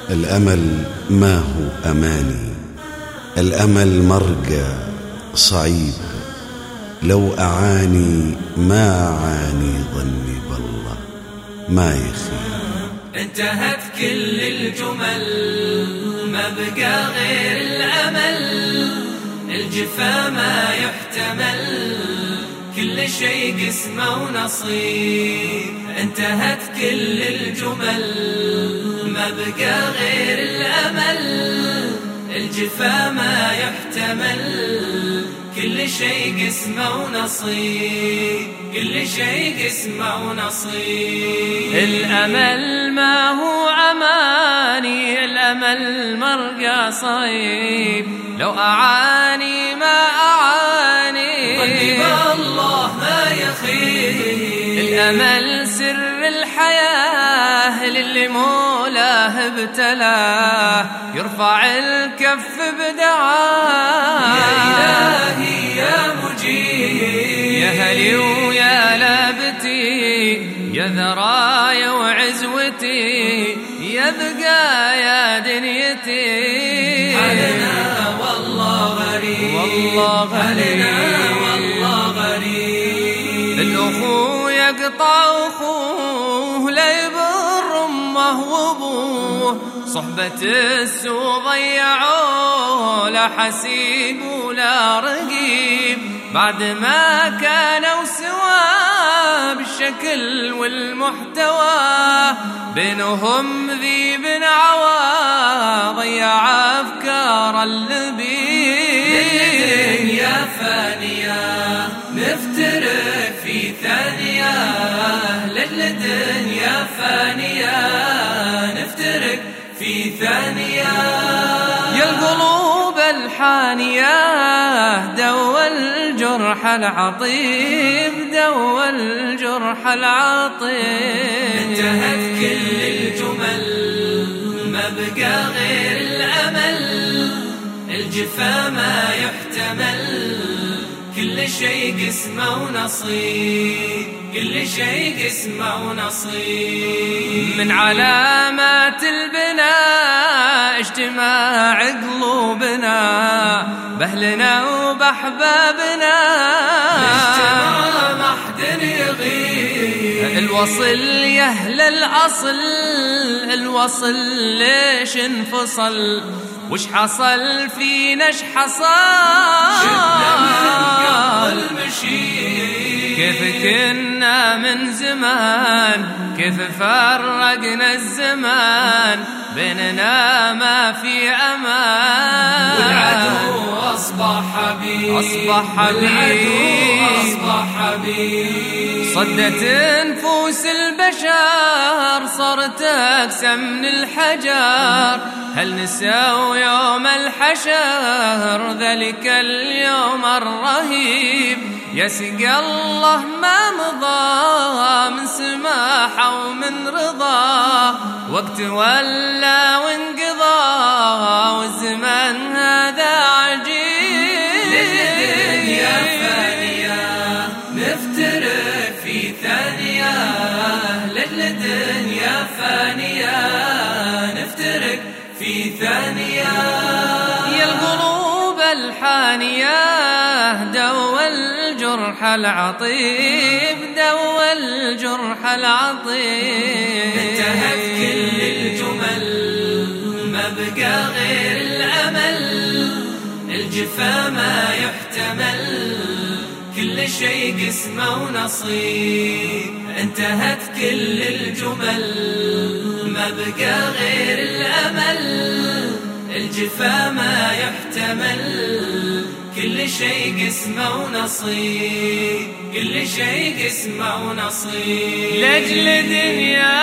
الأمل ما هو أماني، الأمل مرقى صعيب، لو أعاني ما أعاني ظني بالله ما يخيب. انتهت كل الجمل ما بقى غير الأمل، الجفا ما يحتمل كل شيء قسمه ونصيب. انتهت كل الجمل ما بقى غير الأمل، الجفا ما يحتمل كل شيء قسمه ونصيب، كل شيء قسمه ونصيب. الأمل ما هو أماني، الأمل مرقى صعيب، لو أعاني ما أعاني ظني بالله ما يخيب. الأمل سر الحياة للي مولاه ابتلاه، يرفع الكف بدعاه يا إلهي يا مجيب، يا هلي ويا لابتي، يا ذرايا وعزوتي، يا بقايا دنيتي. حالنا والله غريب، والله غريب، حالنا والله غريب. الأخو يقطع أخوه لا يبر أمه وأبوه، صحبة السوء ضيعوه لا حسيب ولا رقيب، بعد ما كانوا سوا بالشكل والمحتوى، بينهم ذيب عوى ضيع أفكار اللبيب. يا فانية نفترق في ثانية، لجل الدنيا فانية نفترق في ثانية. يا القلوب الحانية دوى الجرح العطيب، دوى الجرح العطيب. انتهت كل الجمل ما بقى غير الأمل، الجفا ما يحتمل كل شيء قسمه ونصيب، كل شيء قسمه ونصيب. من علامات البناء اجتماع قلوبنا بأهلنا وبأحبابنا، اجتماع ما حد يغيب. الوصل يا أهل الأصل، الوصل ليش انفصل، وش حصل فينا اش حصل، شفنا من قبل المشي، كيف كنا من زمان، كيف فرقنا الزمان، بيننا ما في أمان، والعدو أصبح حبيب، أصبح حبيب، أصبح حبيب. صدت نفوس البشر صارت أقسى من الحجر، هل نسوا يوم الحشر ذلك اليوم الرهيب، يسقى الله ما مضى من سماحة ومن رضا، وقت ولا وانقضى والزمن هذا عجيب. الدنيا فانية نفترق في ثانية، لجل الدنيا فانية نفترق في ثانية. يا القلوب الحانية دوى الجرح العطيب، دوى الجرح العطيب. انتهت كل الجمل ما بقى غير الأمل، الجفا ما يحتمل كل شيء قسمه ونصيب. انتهت كل الجمل ما بقى غير الأمل، الجفا ما يحتمل كل شيء قسمه ونصيب، كل شيء قسمه ونصيب. لأجل دنيا